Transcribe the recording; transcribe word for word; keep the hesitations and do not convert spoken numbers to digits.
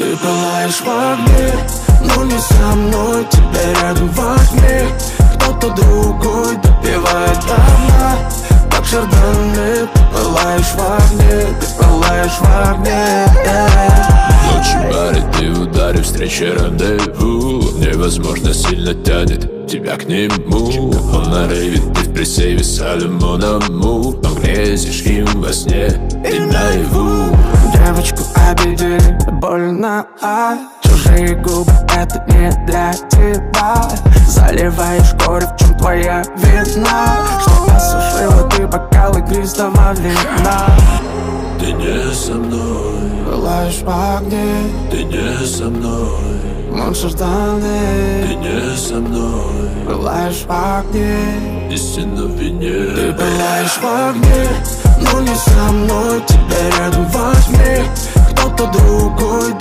Ты пылаешь в огне, но не со мной. Тебя рядом в окне кто-то другой допивает до дна, как шардоне. Ты пылаешь в огне, ты пылаешь в огне. Ночью барит и в ударе встречи рандеву. Невозможно, сильно тянет тебя к нему. Он нарывит, ты в пресейве с алюмоном. Но грезишь им во сне и наяву. Девочку обидели, больно, а чужие губы, это не для тебя. Заливаешь горе, в чем твоя вина, что осушила ты бокал игристого вина. Ты не со мной, Пылаешь в огне, ты не со мной, мон шардоне. ты не со мной, Пылаешь в огне, истина в вине. ты пылаешь в огне, но не со мной. Тебя рядом в окне кто-то другой